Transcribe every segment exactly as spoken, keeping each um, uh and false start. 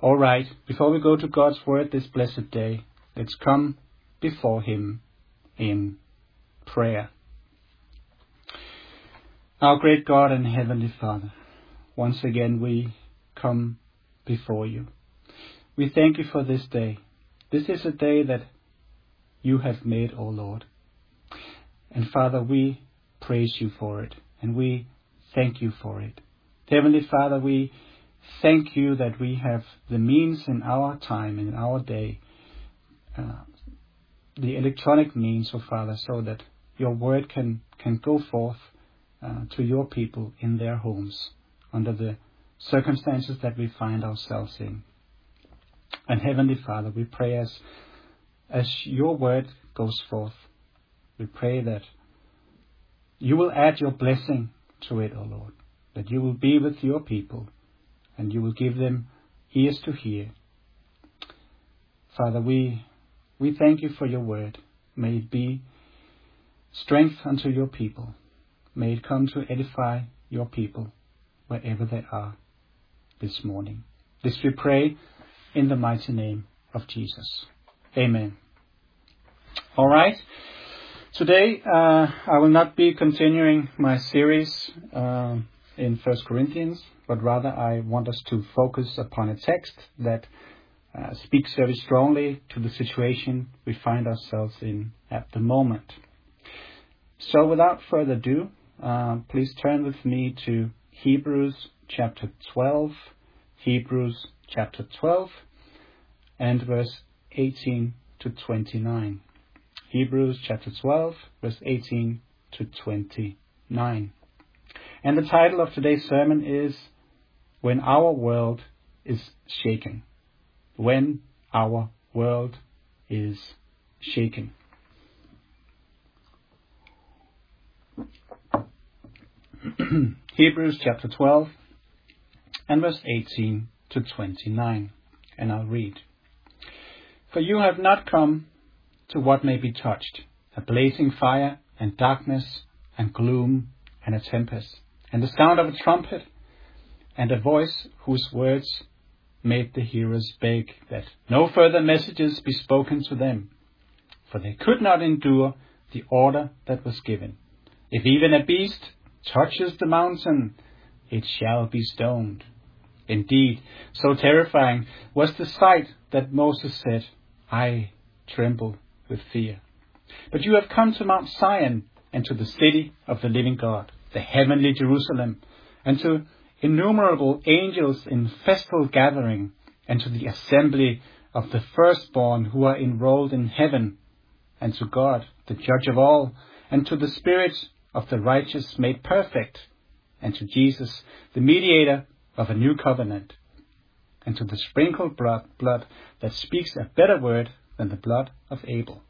All right, before we go to God's Word this blessed day, let's come before Him in prayer. Our great God and Heavenly Father, once again we come before You. We thank You for this day. This is a day that You have made, O Lord. And Father, we praise You for it, and we thank You for it. Heavenly Father, we thank You that we have the means in our time, in our day, uh, the electronic means, O Father, so that Your Word can, can go forth uh, to Your people in their homes under the circumstances that we find ourselves in. And Heavenly Father, we pray as, as Your Word goes forth, we pray that You will add Your blessing to it, O Lord, that You will be with Your people and You will give them ears to hear. Father, we we thank You for Your Word. May it be strength unto Your people. May it come to edify Your people wherever they are this morning. This we pray in the mighty name of Jesus. Amen. All right. Today uh, I will not be continuing my series uh, in First Corinthians, but rather I want us to focus upon a text that uh, speaks very strongly to the situation we find ourselves in at the moment. So without further ado, uh, please turn with me to Hebrews chapter twelve, Hebrews chapter twelve, and verse eighteen to twenty-nine. Hebrews chapter twelve, verse eighteen to twenty-nine. And the title of today's sermon is When Our World is Shaken. When Our World is Shaken. Hebrews chapter twelve and verse eighteen to twenty-nine. And I'll read. For you have not come to what may be touched, a blazing fire and darkness and gloom and a tempest, and the sound of a trumpet, and a voice whose words made the hearers beg that no further messages be spoken to them, for they could not endure the order that was given. If even a beast touches the mountain, it shall be stoned. Indeed, so terrifying was the sight that Moses said, I tremble with fear. But you have come to Mount Zion, and to the city of the living God, the heavenly Jerusalem, and to innumerable angels in festal gathering, and to the assembly of the firstborn who are enrolled in heaven, and to God, the judge of all, and to the spirits of the righteous made perfect, and to Jesus, the mediator of a new covenant, and to the sprinkled blood, blood that speaks a better word than the blood of Abel.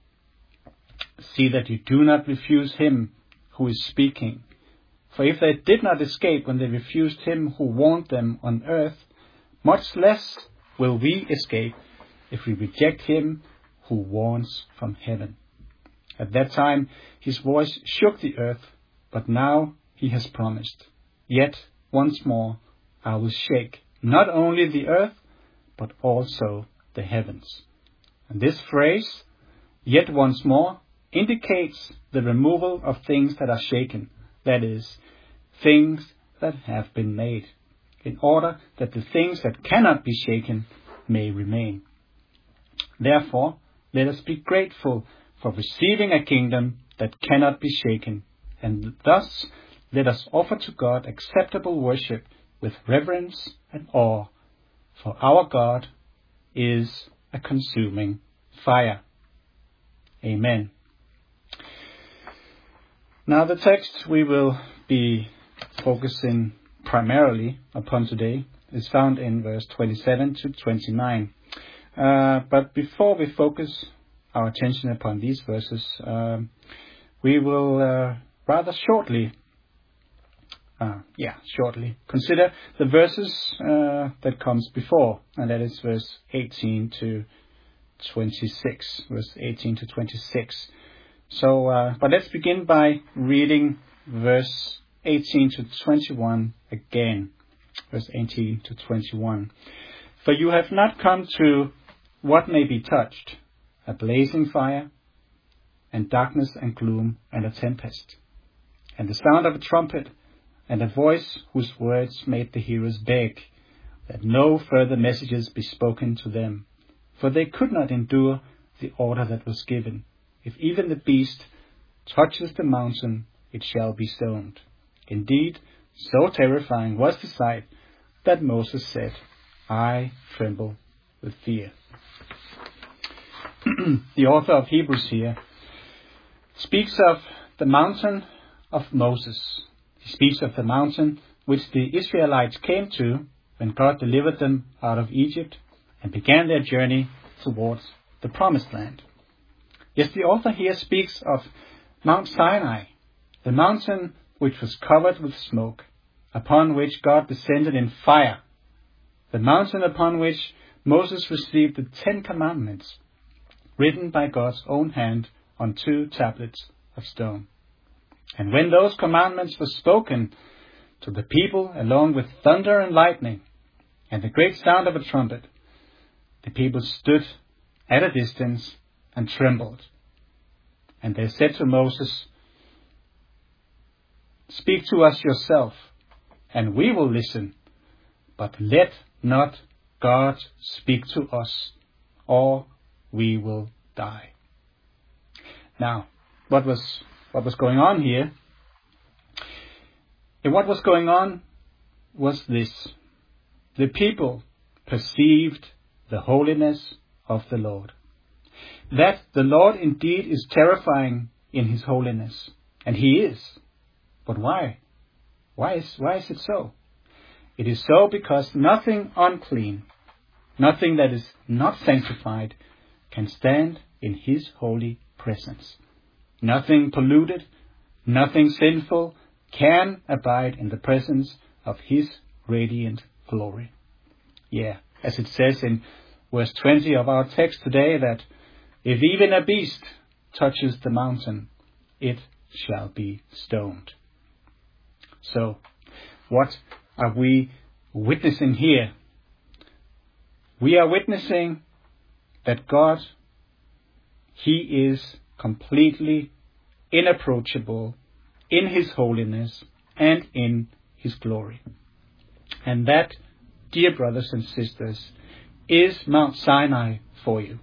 See that you do not refuse him who is speaking. For if they did not escape when they refused him who warned them on earth, much less will we escape if we reject him who warns from heaven. At that time his voice shook the earth, but now he has promised, yet once more I will shake not only the earth, but also the heavens. And this phrase, yet once more, indicates the removal of things that are shaken, that is, things that have been made, in order that the things that cannot be shaken may remain. Therefore, let us be grateful for receiving a kingdom that cannot be shaken, and thus let us offer to God acceptable worship with reverence and awe, for our God is a consuming fire. Amen. Now the text we will be focusing primarily upon today is found in verse twenty-seven to twenty-nine. Uh, but before we focus our attention upon these verses, uh, we will uh, rather shortly Uh, yeah, shortly consider the verses uh, that comes before, and that is verse eighteen to twenty-six. Verse eighteen to twenty-six. So, uh, but let's begin by reading verse eighteen to twenty-one again. Verse eighteen to twenty-one. For you have not come to what may be touched, a blazing fire, and darkness and gloom and a tempest, and the sound of a trumpet, and a voice whose words made the hearers beg that no further messages be spoken to them, for they could not endure the order that was given. If even the beast touches the mountain, it shall be stoned. Indeed, so terrifying was the sight that Moses said, I tremble with fear. The author of Hebrews here speaks of the mountain of Moses. He speaks of the mountain which the Israelites came to when God delivered them out of Egypt and began their journey towards the promised land. Yes, the author here speaks of Mount Sinai, the mountain which was covered with smoke, upon which God descended in fire, the mountain upon which Moses received the Ten Commandments, written by God's own hand on two tablets of stone. And when those commandments were spoken to the people along with thunder and lightning and the great sound of a trumpet, the people stood at a distance and trembled. And they said to Moses, Speak to us yourself, and we will listen, but let not God speak to us, or we will die. Now, what was what was going on here? And what was going on was this. The people perceived the holiness of the Lord. That the Lord indeed is terrifying in his holiness. And he is. But why? Why is, why is it so? It is so because nothing unclean, nothing that is not sanctified, can stand in his holy presence. Nothing polluted, nothing sinful can abide in the presence of his radiant glory. Yeah, as it says in verse twenty of our text today, that if even a beast touches the mountain, it shall be stoned. So, what are we witnessing here? We are witnessing that God, he is completely inapproachable in his holiness and in his glory. And that, dear brothers and sisters, is Mount Sinai for you.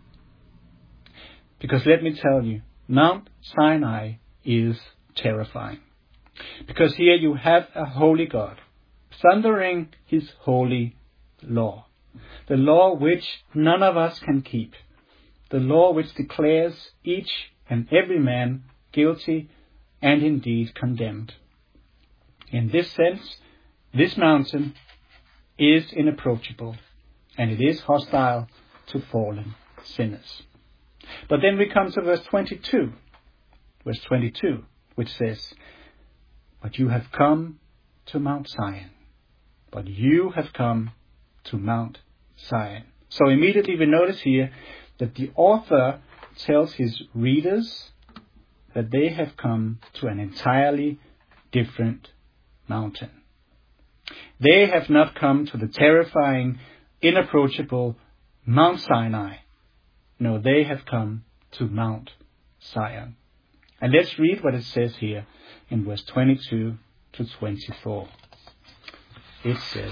Because let me tell you, Mount Sinai is terrifying. Because here you have a holy God, thundering his holy law. The law which none of us can keep. The law which declares each and every man guilty and indeed condemned. In this sense, this mountain is inapproachable, and it is hostile to fallen sinners. But then we come to verse twenty-two, verse twenty-two, which says, But you have come to Mount Zion. But you have come to Mount Zion. So immediately we notice here that the author tells his readers that they have come to an entirely different mountain. They have not come to the terrifying, inapproachable Mount Sinai. No, they have come to Mount Zion. And let's read what it says here in verse twenty-two to twenty-four. It says,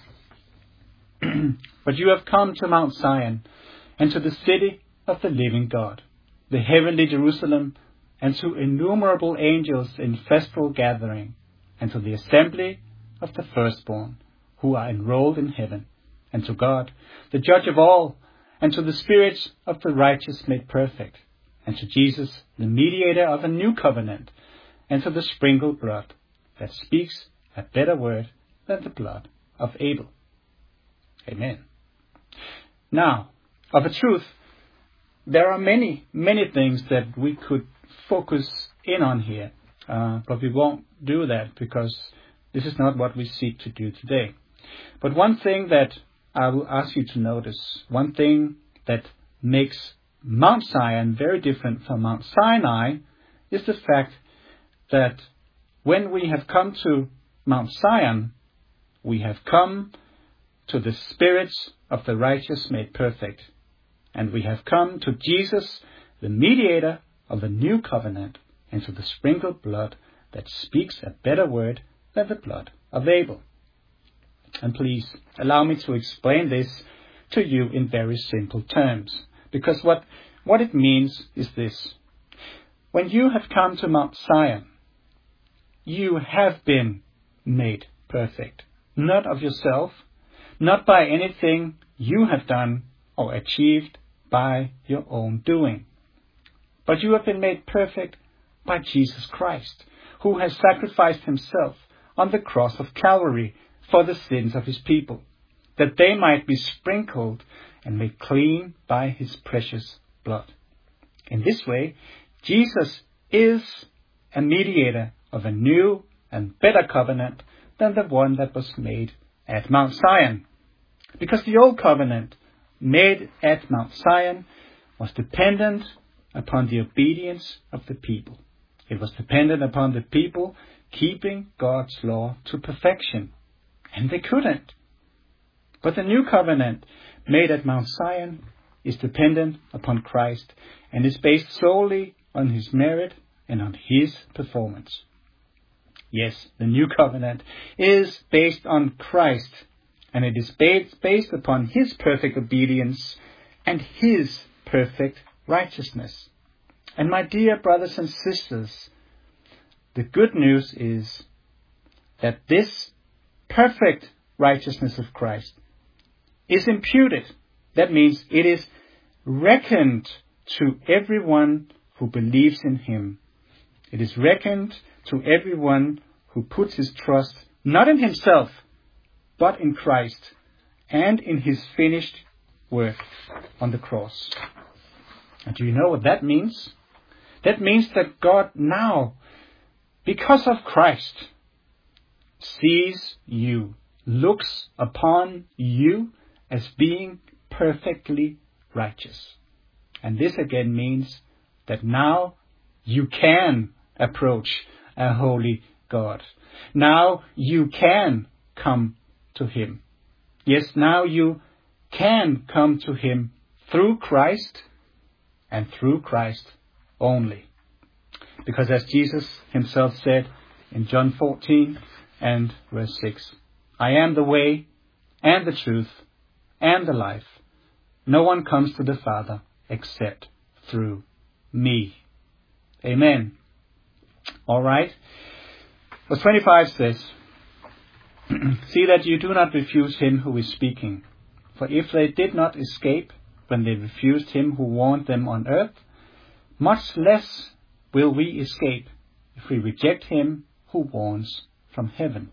But you have come to Mount Zion, and to the city of the living God, the heavenly Jerusalem, and to innumerable angels in festal gathering, and to the assembly of the firstborn, who are enrolled in heaven, and to God, the judge of all, and to the spirits of the righteous made perfect, and to Jesus, the mediator of a new covenant, and to the sprinkled blood that speaks a better word than the blood of Abel. Amen. Now, of a truth, there are many, many things that we could focus in on here, uh, but we won't do that because this is not what we seek to do today. But one thing that I will ask you to notice, one thing that makes Mount Zion very different from Mount Sinai, is the fact that when we have come to Mount Zion, we have come to the spirits of the righteous made perfect. And we have come to Jesus, the mediator of the new covenant, and to the sprinkled blood that speaks a better word than the blood of Abel. And please allow me to explain this to you in very simple terms, because what, what it means is this. When you have come to Mount Zion, you have been made perfect, not of yourself, not by anything you have done or achieved by your own doing, but you have been made perfect by Jesus Christ, who has sacrificed himself on the cross of Calvary for the sins of his people, that they might be sprinkled and made clean by his precious blood. In this way, Jesus is a mediator of a new and better covenant than the one that was made at Mount Zion. Because the old covenant made at Mount Zion was dependent upon the obedience of the people. It was dependent upon the people keeping God's law to perfection. And they couldn't. But the new covenant made at Mount Zion is dependent upon Christ and is based solely on his merit and on his performance. Yes, the new covenant is based on Christ, and it is based, based upon his perfect obedience and his perfect righteousness. And my dear brothers and sisters, the good news is that this perfect righteousness of Christ is imputed. That means it is reckoned to everyone who believes in him. It is reckoned to everyone who puts his trust not in himself, but in Christ and in his finished work on the cross. And do you know what that means? That means that God now, because of Christ, sees you, looks upon you as being perfectly righteous. And this again means that now you can approach a holy God. Now you can come to him. Yes, now you can come to him through Christ and through Christ only. Because as Jesus himself said in John fourteen and verse six, I am the way and the truth and the life. No one comes to the Father except through me. Amen. All right. Verse twenty-five says, see that you do not refuse him who is speaking. For if they did not escape when they refused him who warned them on earth, much less will we escape if we reject him who warns from heaven.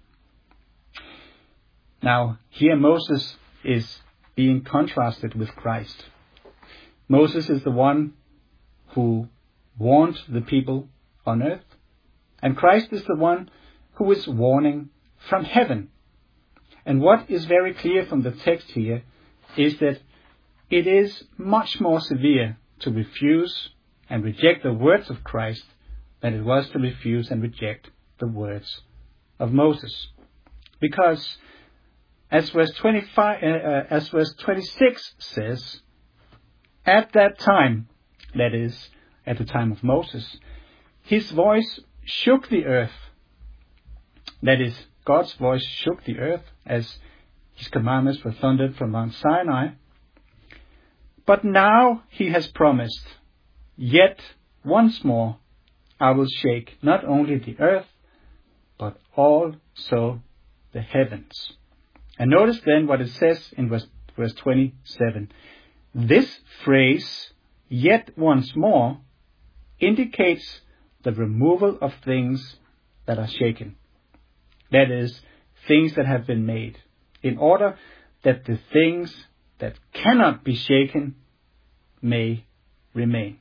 Now, here Moses is being contrasted with Christ. Moses is the one who warned the people on earth, and Christ is the one who is warning from heaven. And what is very clear from the text here is that it is much more severe to refuse and reject the words of Christ than it was to refuse and reject the words of Moses. Because as verse twenty-five, uh, uh, as verse twenty-six says, at that time, that is, at the time of Moses, his voice shook the earth. That is, God's voice shook the earth as his commandments were thundered from Mount Sinai. But now he has promised, yet once more I will shake not only the earth, but also the heavens. And notice then what it says in verse, verse twenty-seven. This phrase, yet once more, indicates the removal of things that are shaken. That is, things that have been made, in order that the things that cannot be shaken may remain.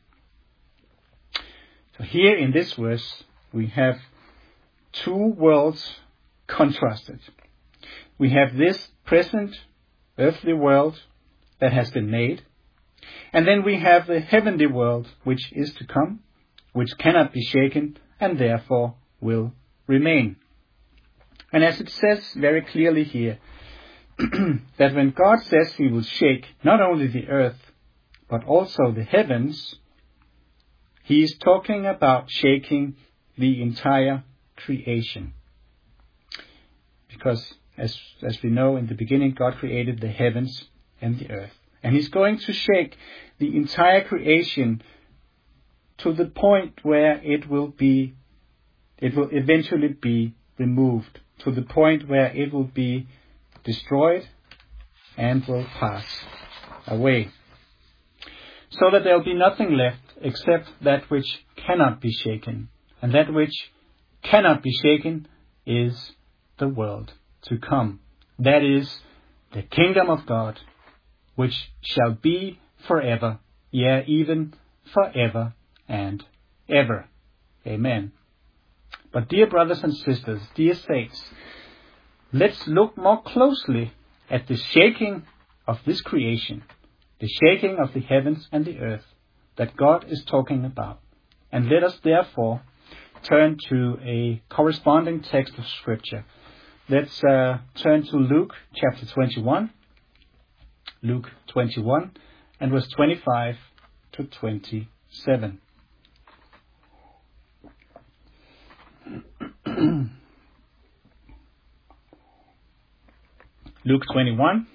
So here in this verse, we have two worlds contrasted. We have this present earthly world that has been made, and then we have the heavenly world which is to come, which cannot be shaken and therefore will remain. And as it says very clearly here, that when God says he will shake not only the earth, but also the heavens, he is talking about shaking the entire creation. Because as, as we know, in the beginning God created the heavens and the earth. And he's going to shake the entire creation to the point where it will be, it will eventually be removed, to the point where it will be destroyed and will pass away. So that there will be nothing left except that which cannot be shaken. And that which cannot be shaken is the world to come. That is the kingdom of God, which shall be forever, yea, even forever and ever. Amen. But dear brothers and sisters, dear saints, let's look more closely at the shaking of this creation, the shaking of the heavens and the earth that God is talking about. And let us therefore turn to a corresponding text of Scripture. Let's uh, turn to Luke chapter twenty-one. Luke twenty-one and verse twenty-five to twenty-seven. Luke twenty-one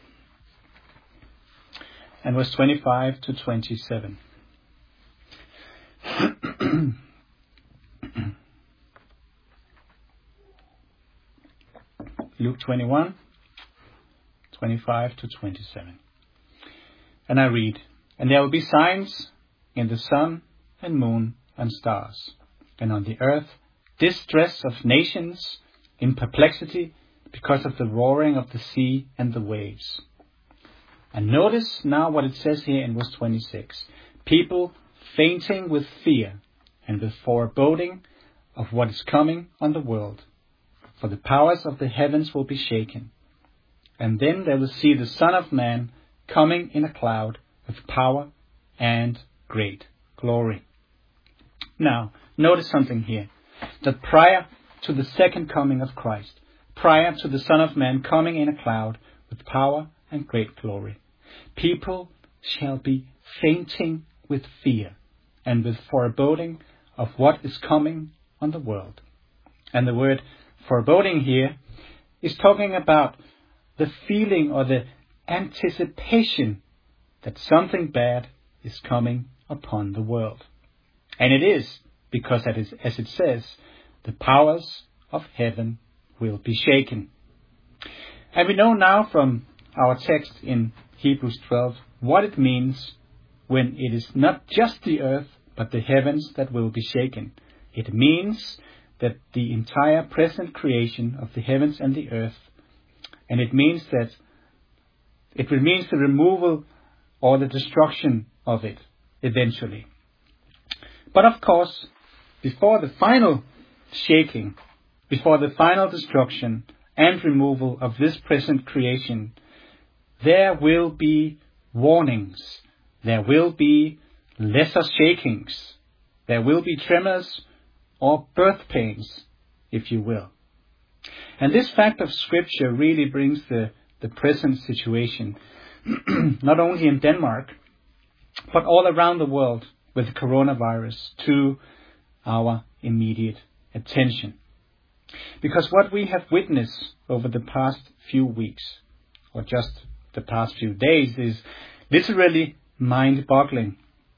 and verse twenty-five to twenty-seven. Luke twenty-one, twenty-five to twenty-seven. And I read, "And there will be signs in the sun and moon and stars, and on the earth distress of nations in perplexity because of the roaring of the sea and the waves." And notice now what it says here in verse twenty-six. People fainting with fear and with foreboding of what is coming on the world. For the powers of the heavens will be shaken. And then they will see the Son of Man coming in a cloud with power and great glory. Now, notice something here. That prior to the second coming of Christ, prior to the Son of Man coming in a cloud with power and great glory, people shall be fainting with fear and with foreboding of what is coming on the world. And the word foreboding here is talking about the feeling or the anticipation that something bad is coming upon the world. And it is, because as it says, the powers of heaven will be shaken. And we know now from our text in Hebrews twelve what it means when it is not just the earth but the heavens that will be shaken. It means that the entire present creation of the heavens and the earth, and it means that it means the removal or the destruction of it eventually. But of course, before the final shaking, before the final destruction and removal of this present creation, there will be warnings. There will be lesser shakings. There will be tremors or birth pains, if you will. And this fact of Scripture really brings the, the present situation, not only in Denmark, but all around the world with the coronavirus, to our immediate attention. Because what we have witnessed over the past few weeks, or just the past few days, is literally mind-boggling.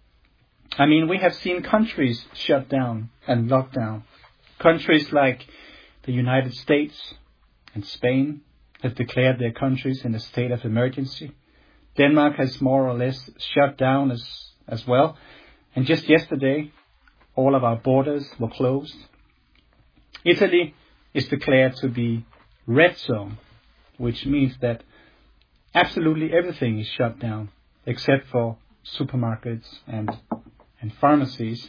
I mean, we have seen countries shut down and locked down. Countries like the United States and Spain have declared their countries in a state of emergency. Denmark has more or less shut down as, as well. And just yesterday, all of our borders were closed. Italy is declared to be red zone, which means that absolutely everything is shut down except for supermarkets and and pharmacies.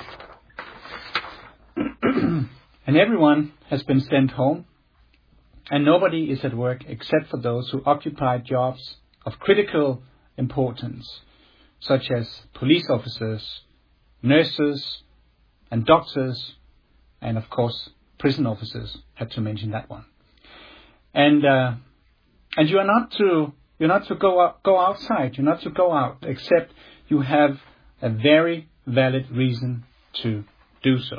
And everyone has been sent home, and nobody is at work except for those who occupy jobs of critical importance, such as police officers, nurses, and doctors, and of course prison officers, had to mention that one. And uh, And you are not to you're not to go out, go outside. You're not to go out except you have a very valid reason to do so.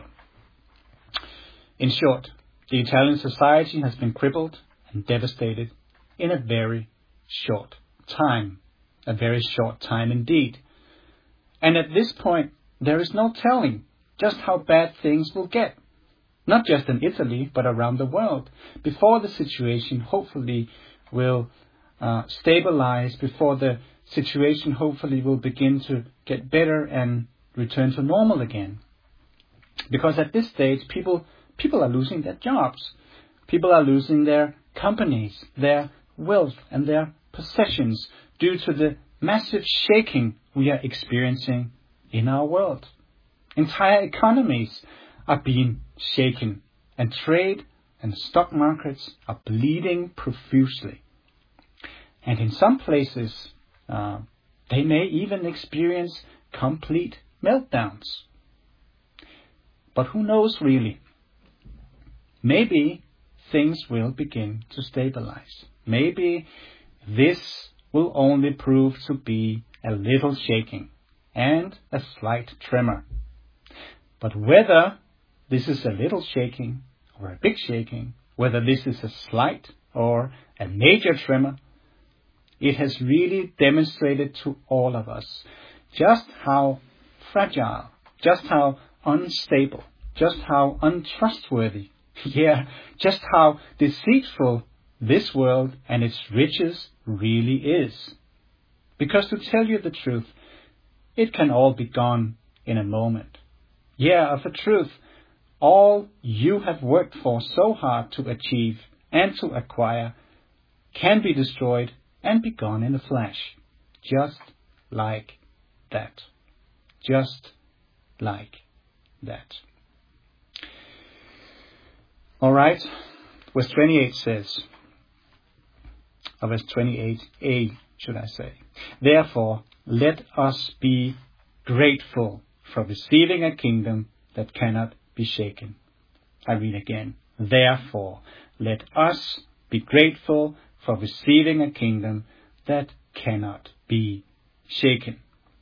In short, the Italian society has been crippled and devastated in a very short time. A very short time indeed. And at this point, there is no telling just how bad things will get. Not just in Italy, but around the world. Before the situation hopefully will uh, stabilize, before the situation hopefully will begin to get better and return to normal again. Because at this stage, people people are losing their jobs. People are losing their companies, their wealth and their possessions due to the massive shaking we are experiencing in our world. Entire economies are being shaken, and trade and stock markets are bleeding profusely. And in some places, uh, they may even experience complete meltdowns. But who knows really? Maybe things will begin to stabilize. Maybe this will only prove to be a little shaking and a slight tremor. But whether this is a little shaking or a big shaking, whether this is a slight or a major tremor, it has really demonstrated to all of us just how fragile, just how unstable, just how untrustworthy, yeah, just how deceitful this world and its riches really is. Because to tell you the truth, it can all be gone in a moment. Yeah, of a truth, all you have worked for so hard to achieve and to acquire can be destroyed and be gone in a flash. Just like that. Just like that. Alright, verse twenty-eight says, or verse twenty-eight a, should I say, therefore let us be grateful for receiving a kingdom that cannot be shaken. I read again. Therefore, let us be grateful for receiving a kingdom that cannot be shaken.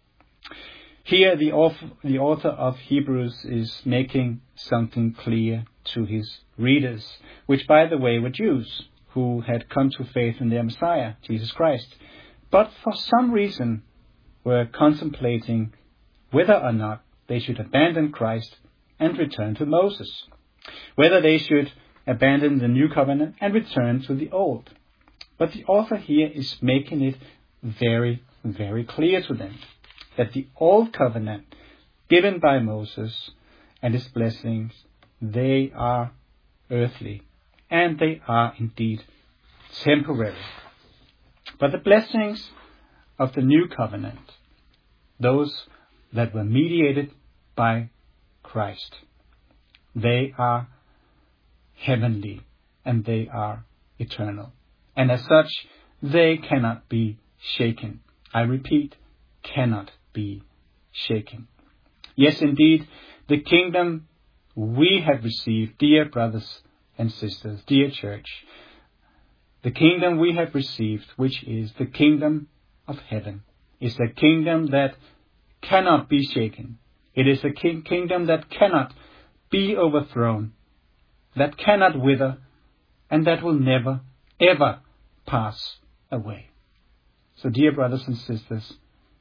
Here the author, the author of Hebrews is making something clear to his readers, which by the way were Jews who had come to faith in their Messiah, Jesus Christ, but for some reason were contemplating whether or not they should abandon Christ and return to Moses, whether they should abandon the new covenant and return to the old. But the author here is making it very, very clear to them that the old covenant given by Moses and his blessings, they are earthly and they are indeed temporary. But the blessings of the new covenant, those that were mediated by Christ, they are heavenly and they are eternal. And as such, they cannot be shaken. I repeat, cannot be shaken. Yes, indeed, the kingdom we have received, dear brothers and sisters, dear church, the kingdom we have received, which is the kingdom of heaven, is a kingdom that cannot be shaken. It is a king- kingdom that cannot be overthrown, that cannot wither, and that will never, ever pass away. So, dear brothers and sisters,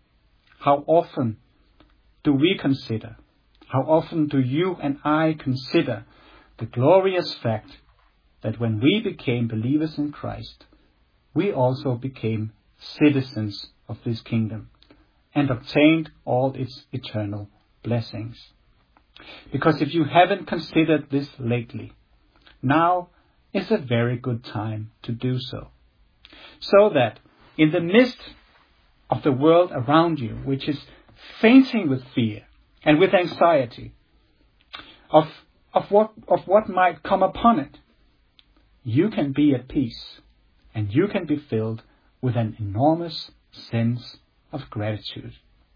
how often do we consider, how often do you and I consider the glorious fact that when we became believers in Christ, we also became citizens of this kingdom and obtained all its eternal blessings. Because if you haven't considered this lately, now is a very good time to do so. So that in the midst of the world around you, which is fainting with fear and with anxiety of, of, what, of what might come upon it, you can be at peace and you can be filled with an enormous sense of gratitude.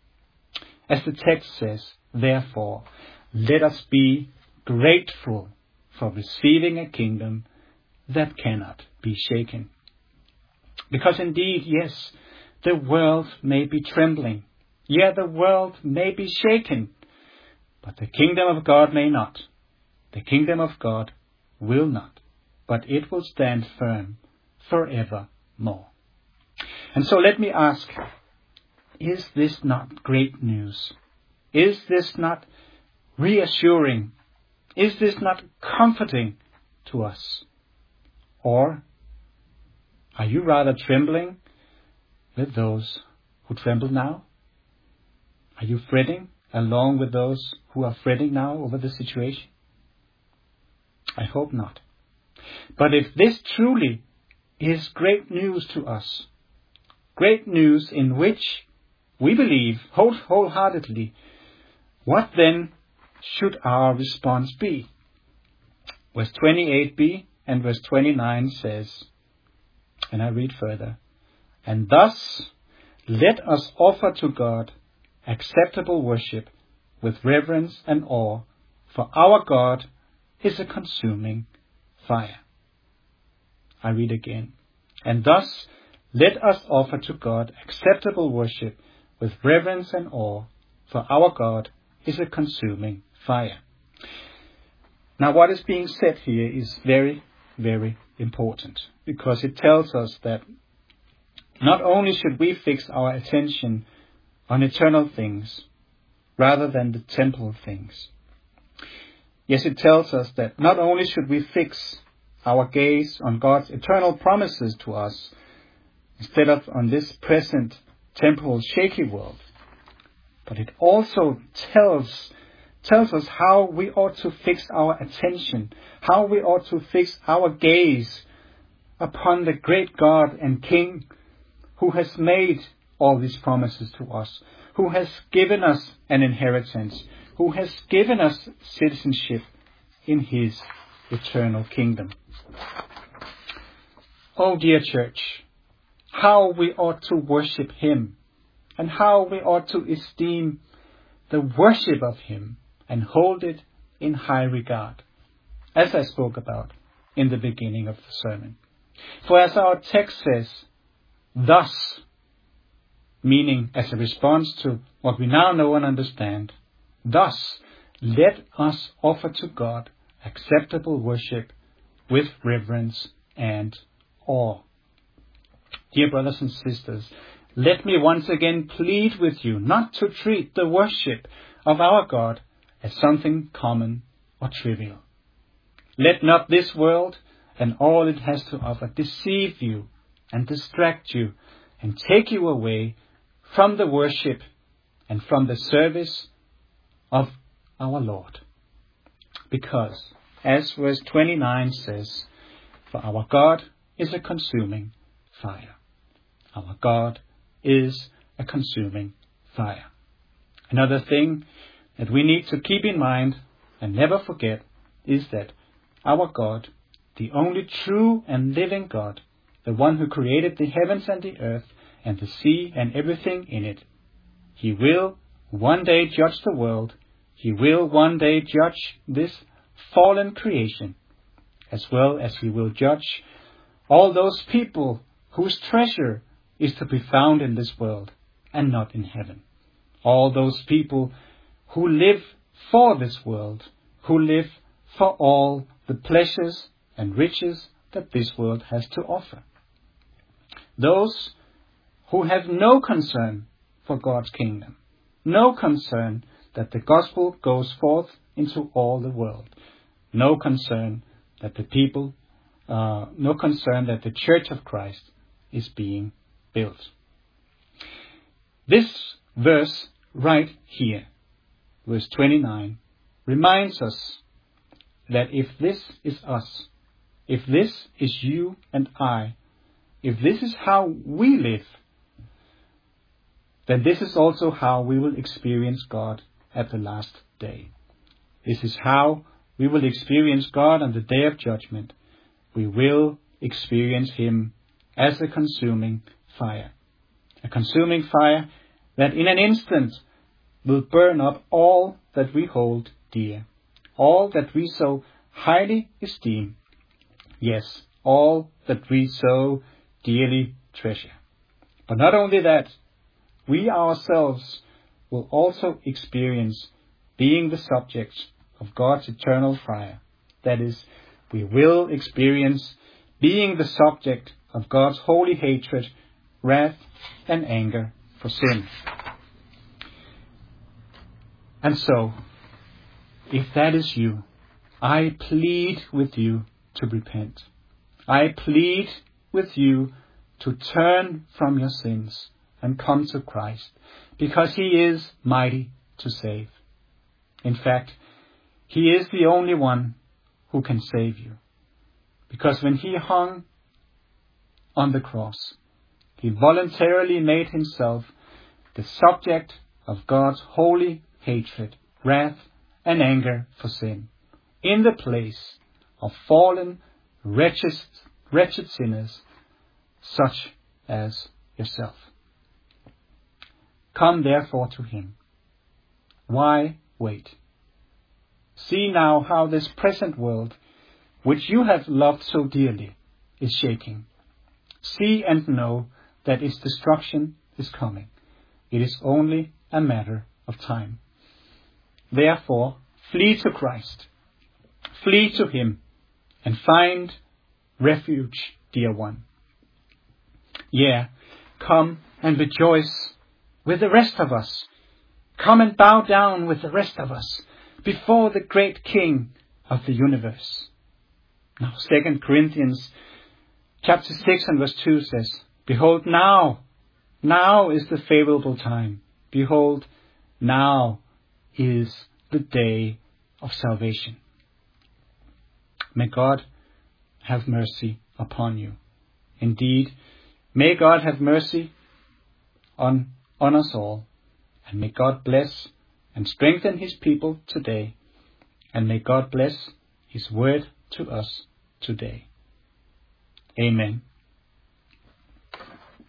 As the text says, therefore, let us be grateful for receiving a kingdom that cannot be shaken. Because indeed, yes, the world may be trembling. Yeah, the world may be shaken. But the kingdom of God may not. The kingdom of God will not. But it will stand firm forevermore. And so let me ask, is this not great news? Is this not reassuring? Is this not comforting to us? Or are you rather trembling with those who tremble now? Are you fretting along with those who are fretting now over the situation? I hope not. But if this truly is great news to us, great news in which we believe whole, wholeheartedly, what then should our response be? Verse twenty-eight b and verse twenty-nine says, and I read further, and thus let us offer to God acceptable worship with reverence and awe, for our God is a consuming fire. I read again. And thus let us offer to God acceptable worship with reverence and awe, for our God is a consuming fire. Now what is being said here is very, very important, because it tells us that not only should we fix our attention on eternal things rather than the temporal things. Yes, it tells us that not only should we fix our gaze on God's eternal promises to us instead of on this present temporal shaky world, but it also tells tells us how we ought to fix our attention, how we ought to fix our gaze upon the great God and King who has made all these promises to us, who has given us an inheritance, who has given us citizenship in His eternal kingdom. Oh, dear church, how we ought to worship Him, and how we ought to esteem the worship of Him and hold it in high regard, as I spoke about in the beginning of the sermon. For as our text says, thus, meaning as a response to what we now know and understand, thus let us offer to God acceptable worship with reverence and awe. Dear brothers and sisters, let me once again plead with you not to treat the worship of our God as something common or trivial. Let not this world and all it has to offer deceive you and distract you and take you away from the worship and from the service of our Lord. Because, as verse twenty-nine says, for our God is a consuming fire. Our God is a consuming fire. Another thing that we need to keep in mind and never forget is that our God, the only true and living God, the one who created the heavens and the earth and the sea and everything in it, He will one day judge the world. He will one day judge this fallen creation, as well as He will judge all those people whose treasure is to be found in this world and not in heaven. All those people who live for this world, who live for all the pleasures and riches that this world has to offer. Those who have no concern for God's kingdom, no concern that the gospel goes forth into all the world, no concern that the people, uh, no concern that the Church of Christ is being built. This verse right here, verse twenty-nine, reminds us that if this is us, if this is you and I, if this is how we live, then this is also how we will experience God at the last day. This is how we will experience God on the day of judgment. We will experience Him as a consuming fire. A consuming fire that in an instant will burn up all that we hold dear, all that we so highly esteem. Yes, all that we so dearly treasure. But not only that, we ourselves will also experience being the subject of God's eternal fire. That is, we will experience being the subject of God's holy hatred, wrath, and anger for sin. And so, if that is you, I plead with you to repent. I plead with you to turn from your sins and come to Christ, because He is mighty to save. In fact, He is the only one who can save you. Because when He hung on the cross, He voluntarily made Himself the subject of God's holy hatred, wrath, and anger for sin, in the place of fallen, wretched, wretched sinners, such as yourself. Come therefore to Him. Why wait? See now how this present world, which you have loved so dearly, is shaking. See and know that its destruction is coming. It is only a matter of time. Therefore, flee to Christ. Flee to Him and find refuge, dear one. Yeah, come and rejoice with the rest of us. Come and bow down with the rest of us before the great King of the universe. Now, Second Corinthians chapter six and verse two says, Behold, now, now is the favorable time. Behold, now is the day of salvation. May God have mercy upon you. Indeed, may God have mercy on, on us all. And may God bless and strengthen His people today. And may God bless His word to us today. Amen.